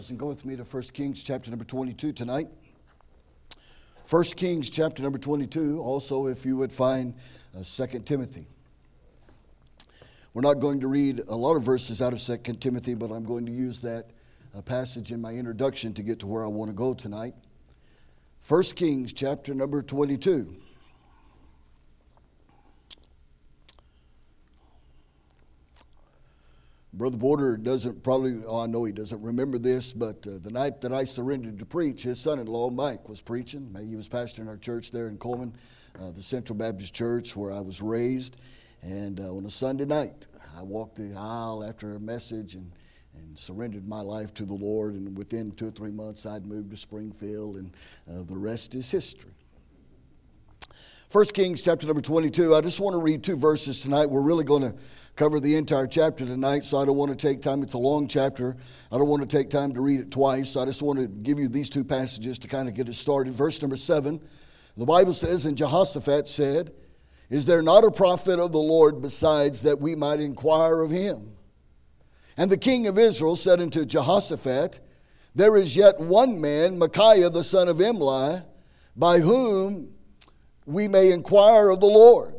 And go with me to 1 Kings chapter number 22 tonight. 1 Kings chapter number 22. Also, if you would find 2 Timothy. We're not going to read a lot of verses out of 2 Timothy, but I'm going to use that passage in my introduction to get to where I want to go tonight. 1 Kings chapter number 22. Brother Border doesn't probably, I know he doesn't remember this, but the night that I surrendered to preach, his son-in-law, Mike, was preaching. He was pastoring our church there in Coleman, the Central Baptist Church where I was raised. And on a Sunday night, I walked the aisle after a message and surrendered my life to the Lord. And within 2 or 3 months, I'd moved to Springfield, and the rest is history. 1 Kings chapter number 22. I just want to read 2 verses tonight. We're really going to cover the entire chapter tonight, so I don't want to take time. It's a long chapter. I don't want to take time to read it twice. So I just want to give you these 2 passages to kind of get us started. Verse number 7, the Bible says, "And Jehoshaphat said, Is there not a prophet of the Lord besides, that we might inquire of him? And the king of Israel said unto Jehoshaphat, There is yet one man, Micaiah the son of Imlah, by whom we may inquire of the Lord.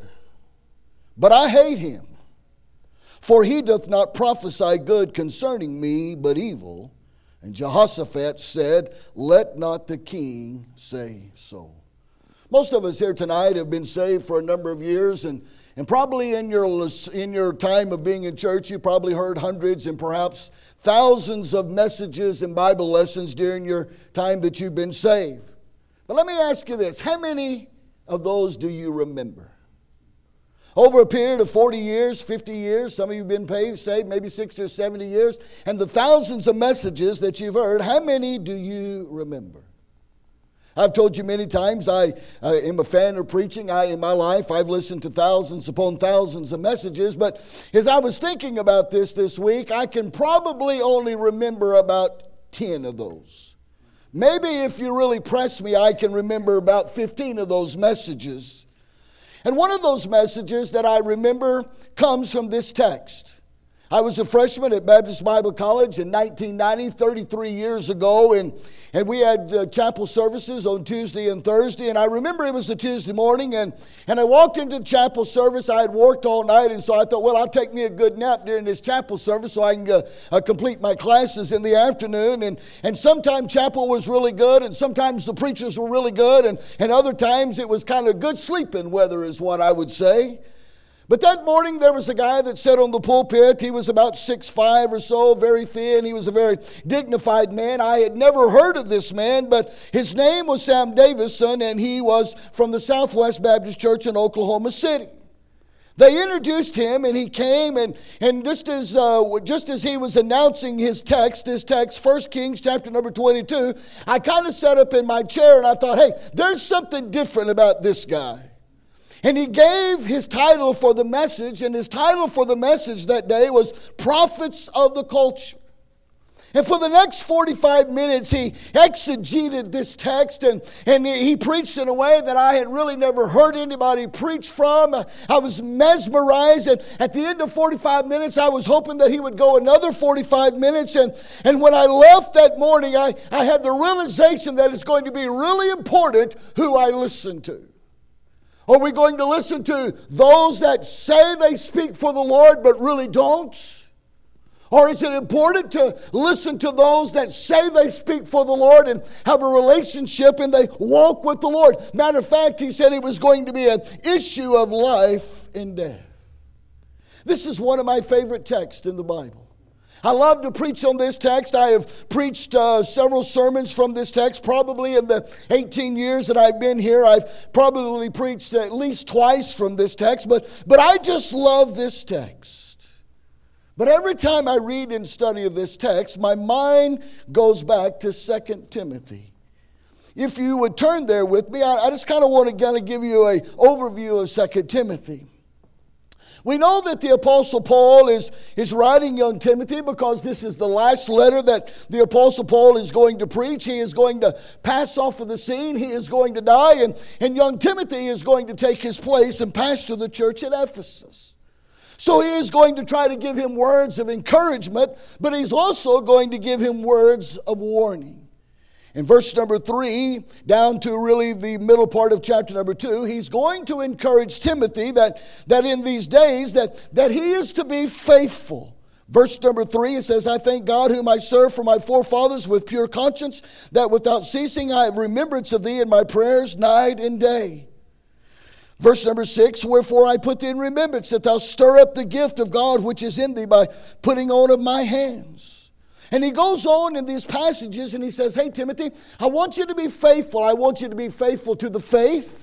But I hate him, for he doth not prophesy good concerning me, but evil. And Jehoshaphat said, Let not the king say so." Most of us here tonight have been saved for a number of years, and probably in your time of being in church, you probably heard hundreds and perhaps thousands of messages and Bible lessons during your time that you've been saved. But let me ask you this, how many of those do you remember? Over a period of 40 years, 50 years, some of you have been saved maybe 60 or 70 years, and the thousands of messages that you've heard, how many do you remember? I've told you many times I am a fan of preaching. In my life, I've listened to thousands upon thousands of messages, but as I was thinking about this week, I can probably only remember about 10 of those. Maybe if you really press me, I can remember about 15 of those messages. And one of those messages that I remember comes from this text. I was a freshman at Baptist Bible College in 1990, 33 years ago, and we had chapel services on Tuesday and Thursday, and I remember it was a Tuesday morning, and I walked into chapel service. I had worked all night, and so I thought, well, I'll take me a good nap during this chapel service so I can complete my classes in the afternoon, and sometimes chapel was really good, and sometimes the preachers were really good, and other times it was kind of good sleeping weather is what I would say. But that morning there was a guy that sat on the pulpit. He was about 6'5" or so, very thin. He was a very dignified man. I had never heard of this man, but his name was Sam Davison, and he was from the Southwest Baptist Church in Oklahoma City. They introduced him, and he came, and just as he was announcing his text, 1 Kings chapter number 22, I kind of sat up in my chair, and I thought, hey, there's something different about this guy. And he gave his title for the message, and his title for the message that day was Prophets of the Culture. And for the next 45 minutes, he exegeted this text, and he preached in a way that I had really never heard anybody preach from. I was mesmerized, and at the end of 45 minutes, I was hoping that he would go another 45 minutes. And when I left that morning, I had the realization that it's going to be really important who I listen to. Are we going to listen to those that say they speak for the Lord but really don't? Or is it important to listen to those that say they speak for the Lord and have a relationship and they walk with the Lord? Matter of fact, he said it was going to be an issue of life and death. This is one of my favorite texts in the Bible. I love to preach on this text. I have preached several sermons from this text. Probably in the 18 years that I've been here, I've probably preached at least twice from this text. But I just love this text. But every time I read and study of this text, my mind goes back to 2 Timothy. If you would turn there with me, I just kind of want to give you an overview of 2 Timothy. We know that the Apostle Paul is writing young Timothy because this is the last letter that the Apostle Paul is going to preach. He is going to pass off of the scene. He is going to die. And young Timothy is going to take his place and pastor the church at Ephesus. So he is going to try to give him words of encouragement, but he's also going to give him words of warning. In verse number 3, down to really the middle part of chapter number 2, he's going to encourage Timothy that in these days that he is to be faithful. Verse number 3, it says, I thank God whom I serve for my forefathers with pure conscience, that without ceasing I have remembrance of thee in my prayers night and day. Verse number 6, wherefore I put thee in remembrance, that thou stir up the gift of God which is in thee by putting on of my hands. And he goes on in these passages and he says, hey Timothy, I want you to be faithful. I want you to be faithful to the faith.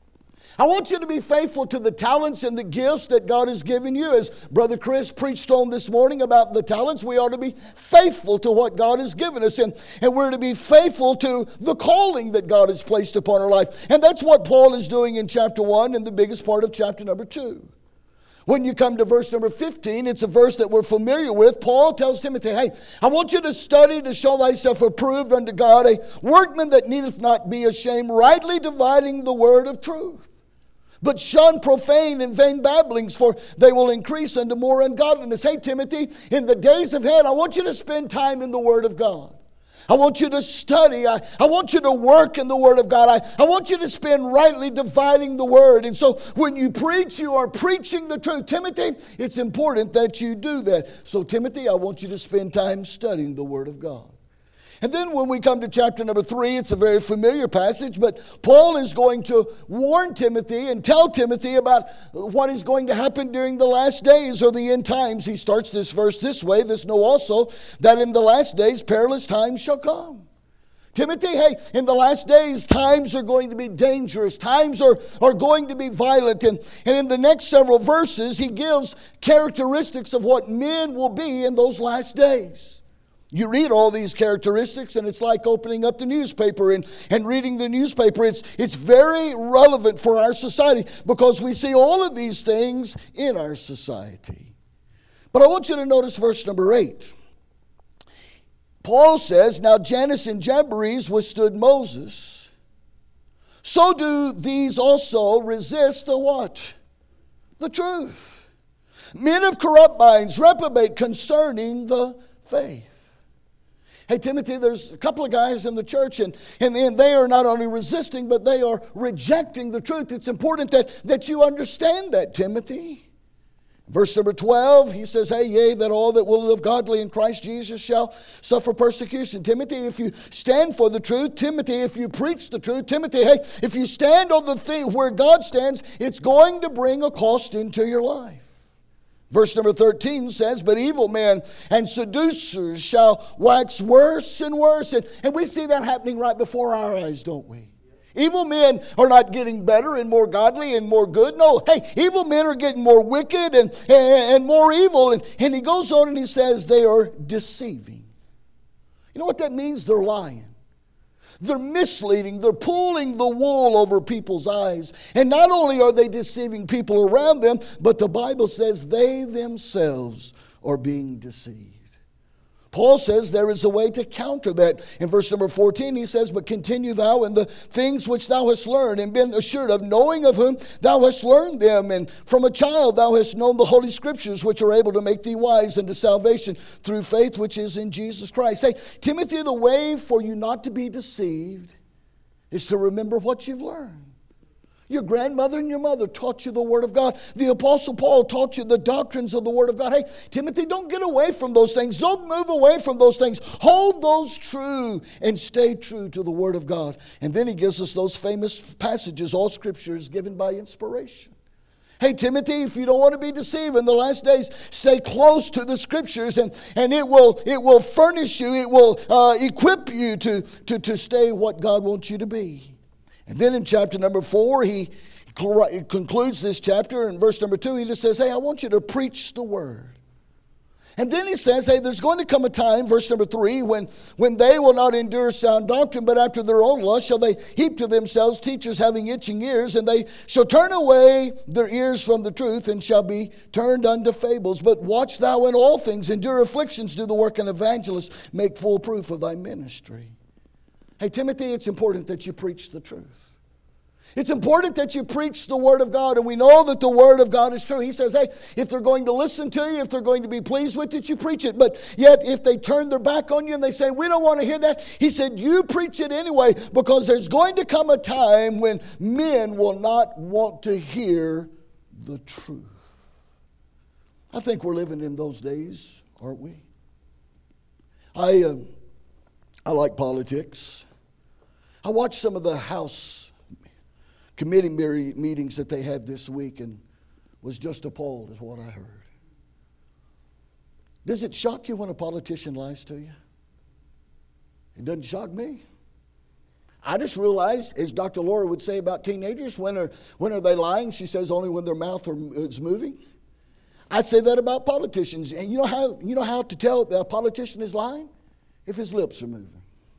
I want you to be faithful to the talents and the gifts that God has given you. As Brother Chris preached on this morning about the talents, we ought to be faithful to what God has given us. And we're to be faithful to the calling that God has placed upon our life. And that's what Paul is doing in chapter 1 and the biggest part of chapter number 2. When you come to verse number 15, it's a verse that we're familiar with. Paul tells Timothy, hey, I want you to study to show thyself approved unto God, a workman that needeth not be ashamed, rightly dividing the word of truth. But shun profane and vain babblings, for they will increase unto more ungodliness. Hey, Timothy, in the days ahead, I want you to spend time in the Word of God. I want you to study. I want you to work in the Word of God. I want you to spend rightly dividing the Word. And so when you preach, you are preaching the truth. Timothy, it's important that you do that. So Timothy, I want you to spend time studying the Word of God. And then when we come to chapter number 3, it's a very familiar passage, but Paul is going to warn Timothy and tell Timothy about what is going to happen during the last days or the end times. He starts this verse this way, this know also, that in the last days perilous times shall come. Timothy, hey, in the last days, times are going to be dangerous. Times are going to be violent. And in the next several verses, he gives characteristics of what men will be in those last days. You read all these characteristics and it's like opening up the newspaper and reading the newspaper. It's very relevant for our society because we see all of these things in our society. But I want you to notice verse number 8. Paul says, now Jannes and Jambres withstood Moses. So do these also resist the what? The truth. Men of corrupt minds reprobate concerning the faith. Hey, Timothy, there's a couple of guys in the church, and they are not only resisting, but they are rejecting the truth. It's important that you understand that, Timothy. Verse number 12, he says, hey, yea, that all that will live godly in Christ Jesus shall suffer persecution. Timothy, if you stand for the truth, Timothy, if you preach the truth, Timothy, hey, if you stand on the thing where God stands, it's going to bring a cost into your life. Verse number 13 says, but evil men and seducers shall wax worse and worse. And we see that happening right before our eyes, don't we? Evil men are not getting better and more godly and more good. No, hey, evil men are getting more wicked and more evil. And he goes on and he says they are deceiving. You know what that means? They're lying. They're misleading. They're pulling the wool over people's eyes. And not only are they deceiving people around them, but the Bible says they themselves are being deceived. Paul says there is a way to counter that. In verse number 14 he says, but continue thou in the things which thou hast learned and been assured of, knowing of whom thou hast learned them. And from a child thou hast known the Holy Scriptures, which are able to make thee wise unto salvation through faith which is in Jesus Christ. Hey, Timothy, the way for you not to be deceived is to remember what you've learned. Your grandmother and your mother taught you the Word of God. The Apostle Paul taught you the doctrines of the Word of God. Hey, Timothy, don't get away from those things. Don't move away from those things. Hold those true and stay true to the Word of God. And then he gives us those famous passages. All Scripture is given by inspiration. Hey, Timothy, if you don't want to be deceived in the last days, stay close to the Scriptures and it will furnish you. It will equip you to stay what God wants you to be. And then in chapter number 4, he concludes this chapter. In verse number 2, he just says, hey, I want you to preach the word. And then he says, hey, there's going to come a time, verse number 3, when they will not endure sound doctrine, but after their own lust shall they heap to themselves teachers having itching ears, and they shall turn away their ears from the truth and shall be turned unto fables. But watch thou in all things, endure afflictions, do the work of an evangelist, make full proof of thy ministry. Hey, Timothy, it's important that you preach the truth. It's important that you preach the Word of God, and we know that the Word of God is true. He says, hey, if they're going to listen to you, if they're going to be pleased with it, you preach it. But yet, if they turn their back on you and they say, we don't want to hear that, he said, you preach it anyway, because there's going to come a time when men will not want to hear the truth. I think we're living in those days, aren't we? I like politics. I watched some of the House committee meetings that they had this week and was just appalled at what I heard. Does it shock you when a politician lies to you? It doesn't shock me. I just realized, as Dr. Laura would say about teenagers, when are they lying? She says only when their mouth is moving. I say that about politicians. And you know how to tell that a politician is lying? If his lips are moving.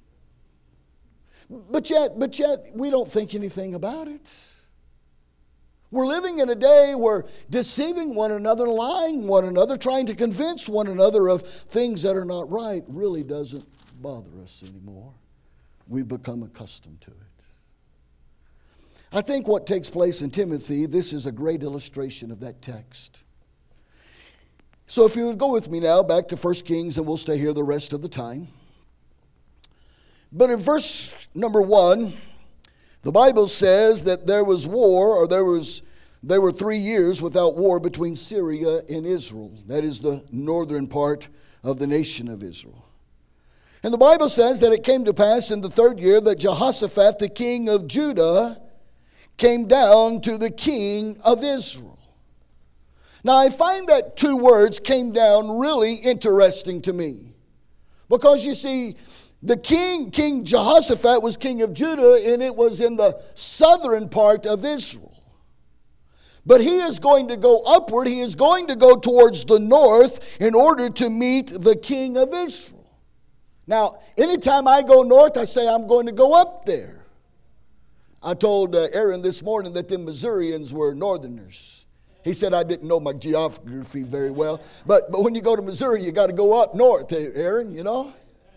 But yet, we don't think anything about it. We're living in a day where deceiving one another, lying one another, trying to convince one another of things that are not right really doesn't bother us anymore. We've become accustomed to it. I think what takes place in Timothy, this is a great illustration of that text. So if you would go with me now back to 1 Kings, and we'll stay here the rest of the time. But in verse number 1, the Bible says that there was war, or there were 3 years without war between Syria and Israel. That is the northern part of the nation of Israel. And the Bible says that it came to pass in the 3rd year that Jehoshaphat, the king of Judah, came down to the king of Israel. Now I find that 2 words, came down, really interesting to me. Because you see, the King Jehoshaphat was king of Judah, and it was in the southern part of Israel. But he is going to go upward. He is going to go towards the north in order to meet the king of Israel. Now, anytime I go north, I say I'm going to go up there. I told Aaron this morning that the Missourians were northerners. He said I didn't know my geography very well. But when you go to Missouri, you got to go up north, Aaron, you know.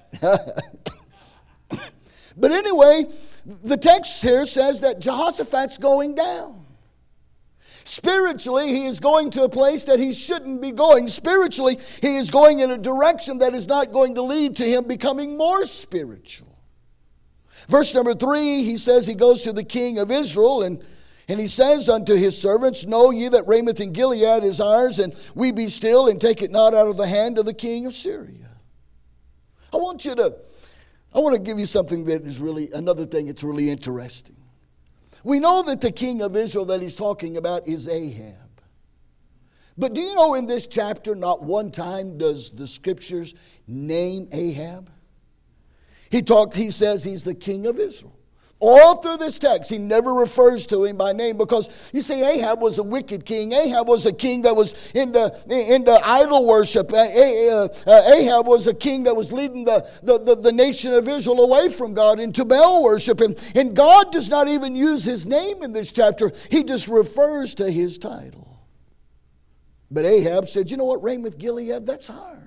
But anyway, the text here says that Jehoshaphat's going down. Spiritually, he is going to a place that he shouldn't be going. Spiritually, he is going in a direction that is not going to lead to him becoming more spiritual. Verse number 3, he says he goes to the king of Israel, and he says unto his servants, know ye that Ramoth in Gilead is ours, and we be still, and take it not out of the hand of the king of Syria. I want to give you something that is really, another thing that's really interesting. We know that the king of Israel that he's talking about is Ahab. But do you know in this chapter, not one time does the scriptures name Ahab? He says he's the king of Israel. All through this text, he never refers to him by name, because you see, Ahab was a wicked king. Ahab was a king that was into idol worship. Ahab was a king that was leading the nation of Israel away from God into Baal worship. And God does not even use his name in this chapter. He just refers to his title. But Ahab said, you know what, Ramoth Gilead, that's ours.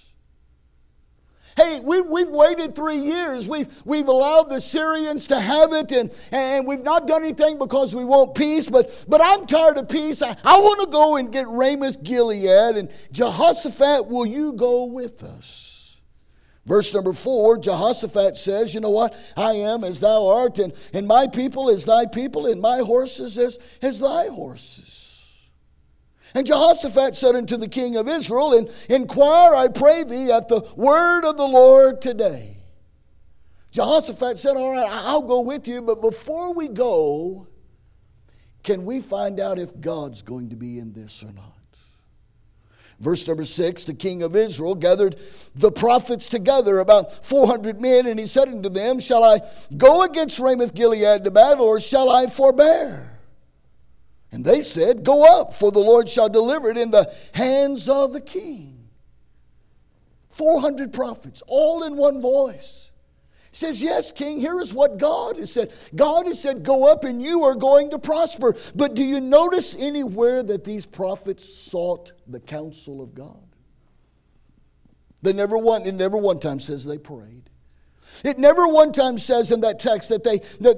Hey, we've waited 3 years. We've allowed the Syrians to have it, and we've not done anything because we want peace. But I'm tired of peace. I want to go and get Ramoth Gilead. And Jehoshaphat, will you go with us? Verse number 4, Jehoshaphat says, you know what? I am as thou art, and my people as thy people, and my horses as thy horses. And Jehoshaphat said unto the king of Israel, and inquire, I pray thee, at the word of the Lord today. Jehoshaphat said, all right, I'll go with you, but before we go, can we find out if God's going to be in this or not? Verse number 6, the king of Israel gathered the prophets together, about 400 men, and he said unto them, shall I go against Ramoth Gilead to battle, or shall I forbear? And they said, go up, for the Lord shall deliver it in the hands of the king. 400 prophets, all in one voice. He says, yes, king, here is what God has said. God has said, go up and you are going to prosper. But do you notice anywhere that these prophets sought the counsel of God? It never one time says they prayed. It never one time says in that text that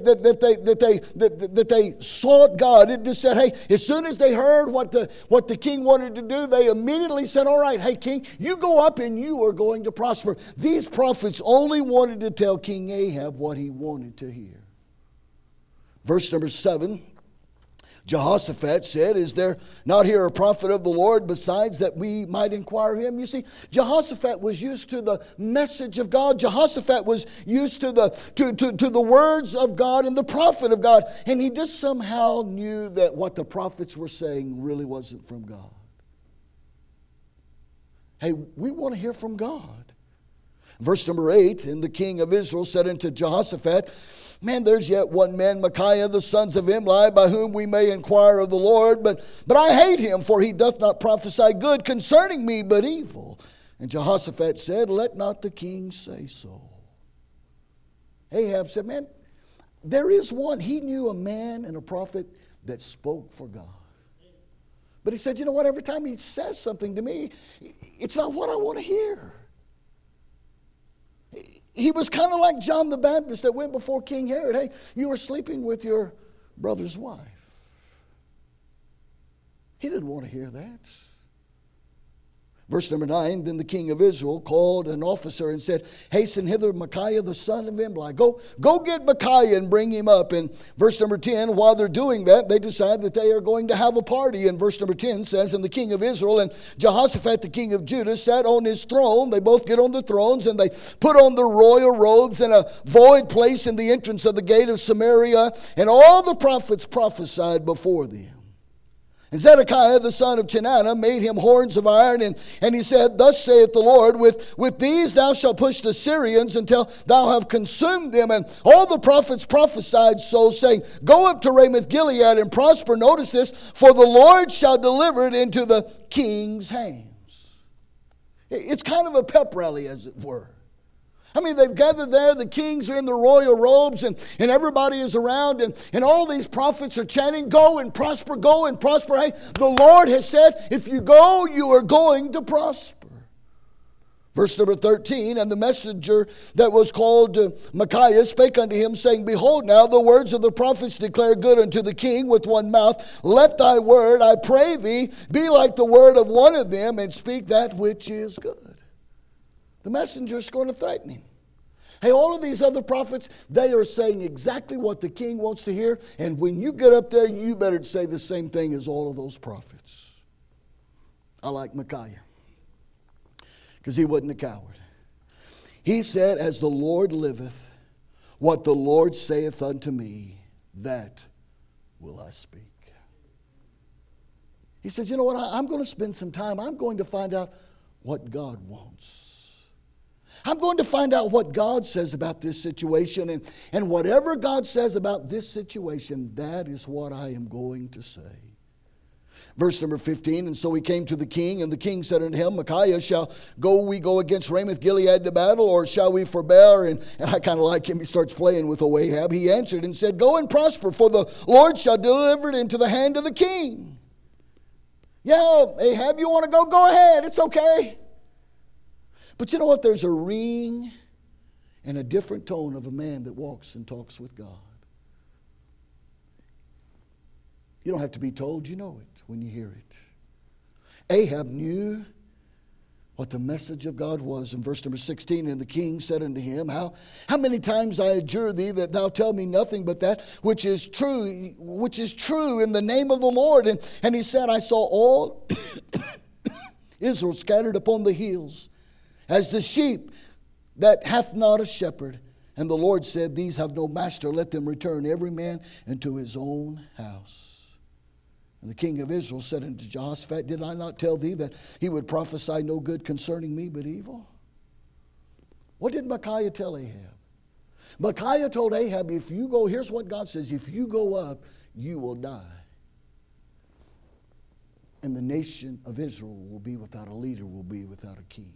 they sought God. It just said, hey, as soon as they heard what the king wanted to do, they immediately said, all right, hey, king, you go up and you are going to prosper. These prophets only wanted to tell King Ahab what he wanted to hear. Verse number 7. Jehoshaphat said, is there not here a prophet of the Lord besides that we might inquire him? You see, Jehoshaphat was used to the message of God. Jehoshaphat was used to the words of God and the prophet of God. And he just somehow knew that what the prophets were saying really wasn't from God. Hey, we want to hear from God. Verse number 8, and the king of Israel said unto Jehoshaphat, man, there's yet one man, Micaiah, the sons of Imli, by whom we may inquire of the Lord. But I hate him, for he doth not prophesy good concerning me, but evil. And Jehoshaphat said, let not the king say so. Ahab said, man, there is one. He knew a man and a prophet that spoke for God. But he said, you know what, every time he says something to me, it's not what I want to hear. He was kind of like John the Baptist that went before King Herod. Hey, you were sleeping with your brother's wife. He didn't want to hear that. Verse number 9, then the king of Israel called an officer and said, hasten hither Micaiah the son of Imli. Go get Micaiah and bring him up. And verse number 10, while they're doing that, they decide that they are going to have a party. And verse number 10 says, and the king of Israel and Jehoshaphat the king of Judah sat on his throne. They both get on the thrones and they put on their royal robes in a void place in the entrance of the gate of Samaria. And all the prophets prophesied before them. And Zedekiah the son of Chenaanah made him horns of iron, and he said, thus saith the Lord, with these thou shalt push the Syrians until thou have consumed them. And all the prophets prophesied so, saying, go up to Ramoth Gilead and prosper. Notice this, for the Lord shall deliver it into the king's hands. It's kind of a pep rally, as it were. I mean, they've gathered there, the kings are in their royal robes, and everybody is around, and all these prophets are chanting, go and prosper, go and prosper. Hey, the Lord has said, if you go, you are going to prosper. Verse number 13, and the messenger that was called Micaiah spake unto him, saying, behold now, the words of the prophets declare good unto the king with one mouth. Let thy word, I pray thee, be like the word of one of them, and speak that which is good. The messenger's going to threaten him. Hey, all of these other prophets, they are saying exactly what the king wants to hear. And when you get up there, you better say the same thing as all of those prophets. I like Micaiah because he wasn't a coward. He said, as the Lord liveth, what the Lord saith unto me, that will I speak. He says, you know what, I'm going to spend some time. I'm going to find out what God wants. I'm going to find out what God says about this situation. And whatever God says about this situation, that is what I am going to say. Verse number 15, and so he came to the king, and the king said unto him, Micaiah, shall we go against Ramoth Gilead to battle, or shall we forbear? And I kind of like him. He starts playing with Ahab. He answered and said, go and prosper, for the Lord shall deliver it into the hand of the king. Yeah, Ahab, you want to go? Go ahead. It's okay. But you know what? There's a ring and a different tone of a man that walks and talks with God. You don't have to be told, you know it when you hear it. Ahab knew what the message of God was. In verse number 16, and the king said unto him, How many times I adjure thee that thou tell me nothing but that which is true in the name of the Lord. And he said, I saw all Israel scattered upon the hills, as the sheep that hath not a shepherd. And the Lord said, these have no master, let them return every man into his own house. And the king of Israel said unto Jehoshaphat, did I not tell thee that he would prophesy no good concerning me but evil? What did Micaiah tell Ahab? Micaiah told Ahab, if you go, here's what God says, if you go up, you will die. And the nation of Israel will be without a leader, will be without a king.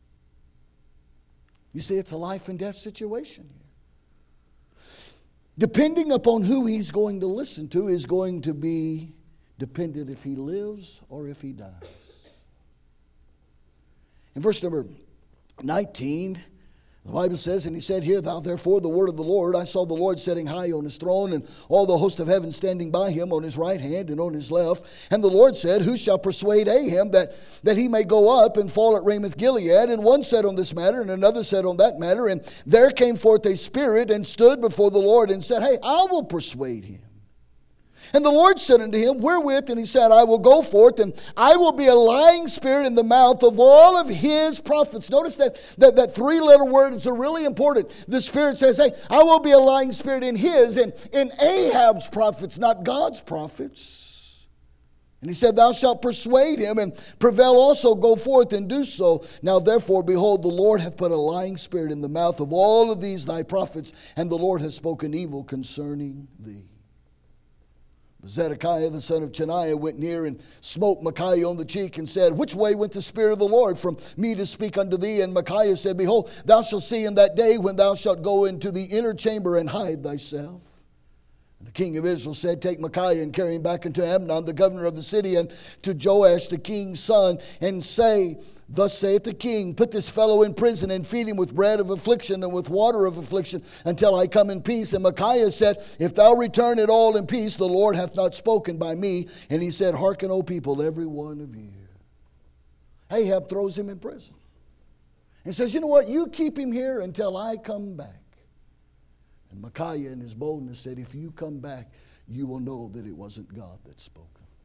You see, it's a life and death situation here. Depending upon who he's going to listen to is going to be dependent if he lives or if he dies. In verse number 19, The Bible says, and he said, Hear thou therefore the word of the Lord. I saw the Lord sitting high on his throne, and all the host of heaven standing by him on his right hand and on his left. And the Lord said, Who shall persuade Ahab that he may go up and fall at Ramoth Gilead? And one said on this matter, and another said on that matter. And there came forth a spirit and stood before the Lord and said, Hey, I will persuade him. And the Lord said unto him, Wherewith? And he said, I will go forth, and I will be a lying spirit in the mouth of all of his prophets. Notice that three-letter word is really important. The Spirit says, hey, I will be a lying spirit in his, and in Ahab's prophets, not God's prophets. And he said, Thou shalt persuade him, and prevail also, go forth and do so. Now therefore, behold, the Lord hath put a lying spirit in the mouth of all of these thy prophets, and the Lord hath spoken evil concerning thee. Zedekiah the son of Chenaanah went near and smote Micaiah on the cheek and said, Which way went the Spirit of the Lord from me to speak unto thee? And Micaiah said, Behold, thou shalt see in that day when thou shalt go into the inner chamber and hide thyself. And the king of Israel said, Take Micaiah and carry him back unto Amnon, the governor of the city, and to Joash the king's son, and say, Thus saith the king, Put this fellow in prison and feed him with bread of affliction and with water of affliction until I come in peace. And Micaiah said, If thou return at all in peace, the Lord hath not spoken by me. And he said, Hearken, O people, every one of you. Ahab throws him in prison and says, You know what? You keep him here until I come back. And Micaiah in his boldness said, If you come back, you will know that it wasn't God that spoke.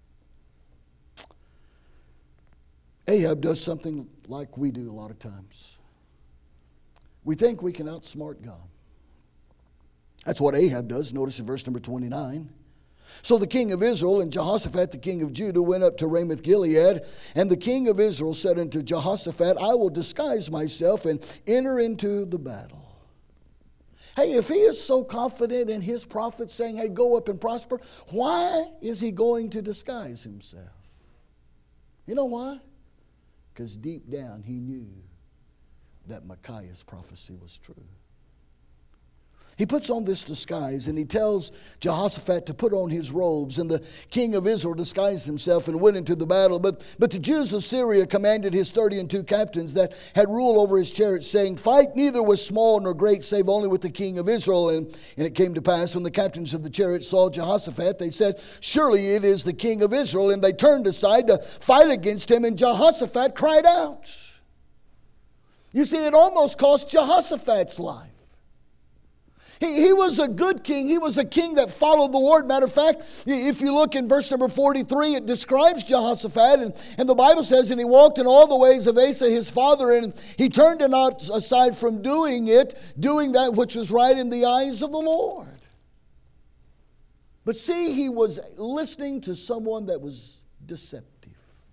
Ahab does something like we do a lot of times. We think we can outsmart God. That's what Ahab does. Notice in verse number 29. So the king of Israel and Jehoshaphat the king of Judah went up to Ramoth Gilead. And the king of Israel said unto Jehoshaphat, I will disguise myself and enter into the battle. Hey, if he is so confident in his prophets saying, hey, go up and prosper, why is he going to disguise himself? You know why? Because deep down he knew that Micaiah's prophecy was true. He puts on this disguise and he tells Jehoshaphat to put on his robes. And the king of Israel disguised himself and went into the battle. But the Jews of Syria commanded his 32 captains that had rule over his chariots, saying, Fight neither with small nor great, save only with the king of Israel. And it came to pass, when the captains of the chariots saw Jehoshaphat, they said, Surely it is the king of Israel. And they turned aside to fight against him, and Jehoshaphat cried out. You see, it almost cost Jehoshaphat's life. He was a good king. He was a king that followed the Lord. Matter of fact, if you look in verse number 43, it describes Jehoshaphat. And the Bible says, And he walked in all the ways of Asa his father, and he turned not aside from doing that which was right in the eyes of the Lord. But see, he was listening to someone that was deceptive.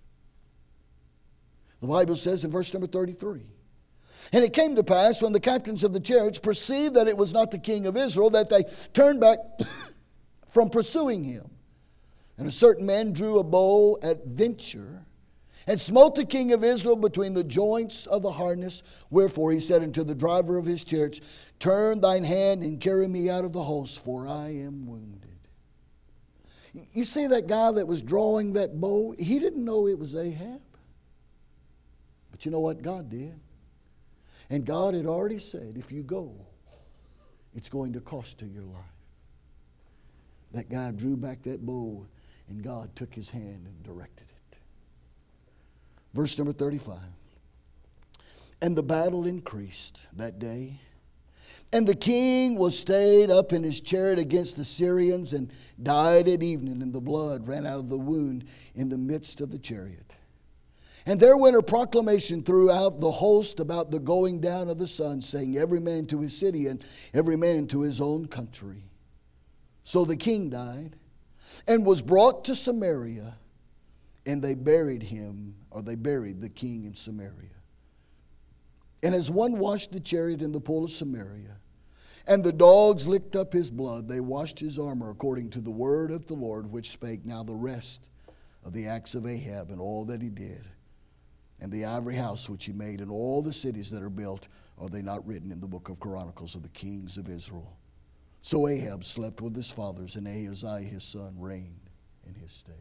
The Bible says in verse number 33, And it came to pass, when the captains of the chariots perceived that it was not the king of Israel, that they turned back from pursuing him. And a certain man drew a bow at venture, and smote the king of Israel between the joints of the harness. Wherefore he said unto the driver of his chariots, Turn thine hand and carry me out of the host, for I am wounded. You see that guy that was drawing that bow? He didn't know it was Ahab. But you know what? God did. And God had already said, if you go, it's going to cost you your life. That guy drew back that bow, and God took his hand and directed it. Verse number 35. And the battle increased that day. And the king was stayed up in his chariot against the Syrians, and died at evening, and the blood ran out of the wound in the midst of the chariot. And there went a proclamation throughout the host about the going down of the sun, saying, Every man to his city, and every man to his own country. So the king died, and was brought to Samaria, and they buried the king in Samaria. And as one washed the chariot in the pool of Samaria, and the dogs licked up his blood, they washed his armor according to the word of the Lord, which spake. Now the rest of the acts of Ahab, and all that he did, and the ivory house which he made, and all the cities that are built, are they not written in the book of Chronicles of the kings of Israel? So Ahab slept with his fathers, and Ahaziah his son reigned in his stead.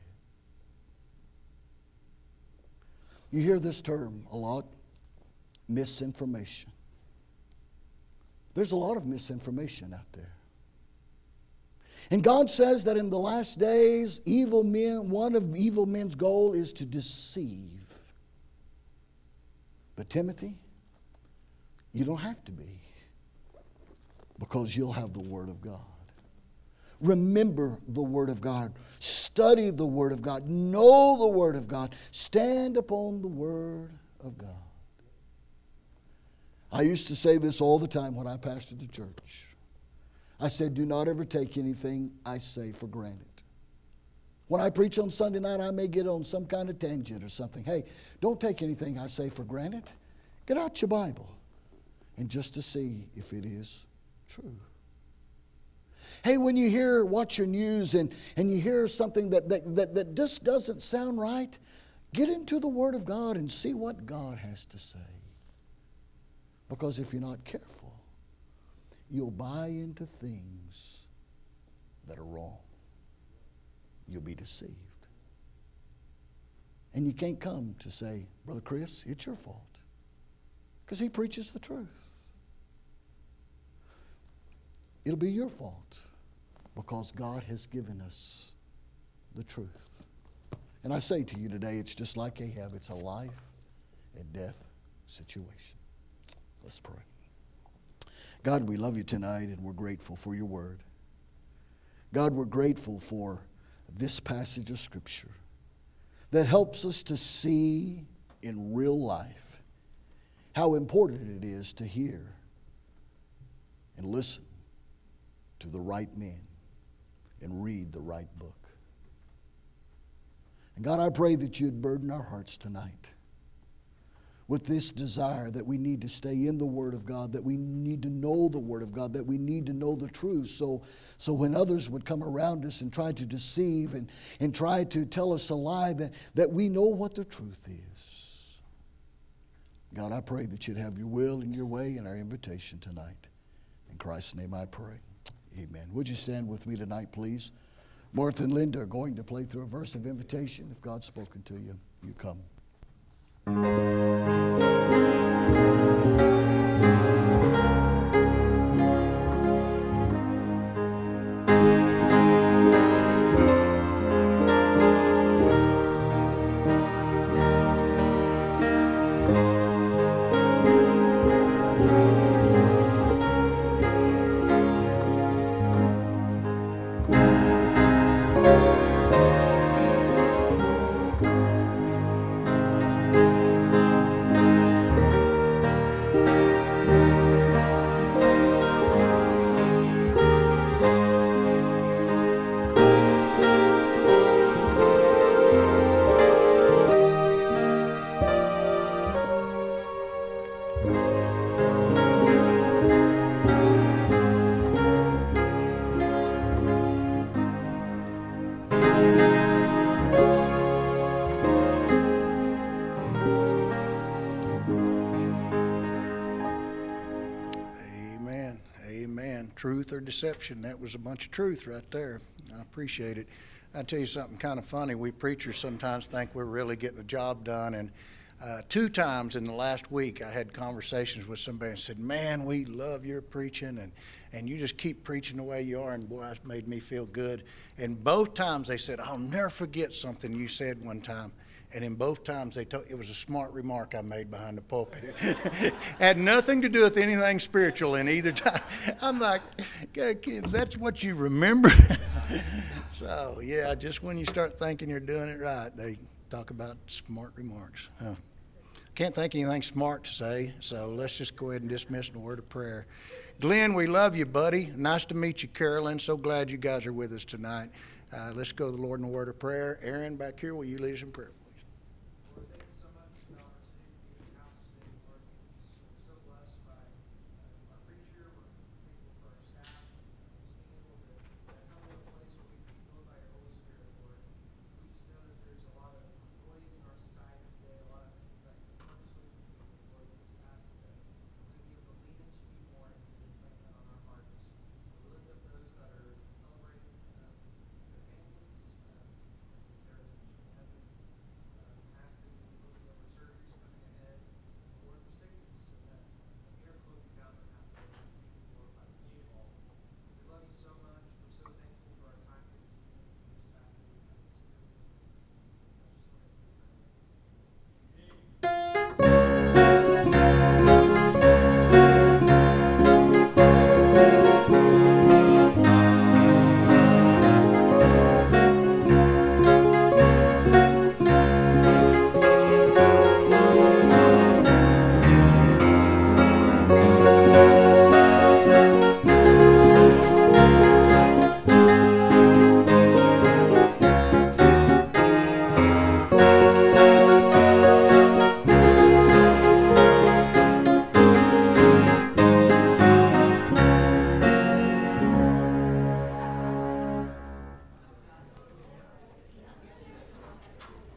You hear this term a lot, misinformation. There's a lot of misinformation out there. And God says that in the last days, one of evil men's goal is to deceive. But Timothy, you don't have to be, because you'll have the Word of God. Remember the Word of God. Study the Word of God. Know the Word of God. Stand upon the Word of God. I used to say this all the time when I pastored the church. I said, do not ever take anything I say for granted. When I preach on Sunday night, I may get on some kind of tangent or something. Hey, don't take anything I say for granted. Get out your Bible and just to see if it is true. Hey, when you watch your news and you hear something that just doesn't sound right, get into the Word of God and see what God has to say. Because if you're not careful, you'll buy into things that are wrong. You'll be deceived. And you can't come to say, Brother Chris, it's your fault. Because he preaches the truth. It'll be your fault because God has given us the truth. And I say to you today, it's just like Ahab. It's a life and death situation. Let's pray. God, we love you tonight and we're grateful for your word. God, we're grateful for this passage of Scripture that helps us to see in real life how important it is to hear and listen to the right men and read the right book. And God, I pray that you'd burden our hearts tonight with this desire that we need to stay in the Word of God, that we need to know the Word of God, that we need to know the truth. So when others would come around us and try to deceive and try to tell us a lie, that we know what the truth is. God, I pray that you'd have your will and your way in our invitation tonight. In Christ's name I pray. Amen. Would you stand with me tonight, please? Martha and Linda are going to play through a verse of invitation. If God's spoken to you, you come. Truth or deception. That was a bunch of truth right there. I appreciate it. I'll tell you something kind of funny. We preachers sometimes think we're really getting the job done. And 2 times in the last week, I had conversations with somebody and said, man, we love your preaching and you just keep preaching the way you are. And boy, it made me feel good. And both times they said, I'll never forget something you said one time. And in both times, they told it was a smart remark I made behind the pulpit. It had nothing to do with anything spiritual in either time. I'm like, kids, that's what you remember? So, yeah, just when you start thinking you're doing it right, they talk about smart remarks. Can't think of anything smart to say, so let's just go ahead and dismiss in a word of prayer. Glenn, we love you, buddy. Nice to meet you, Carolyn. So glad you guys are with us tonight. Let's go to the Lord in a word of prayer. Aaron, back here, will you lead us in prayer?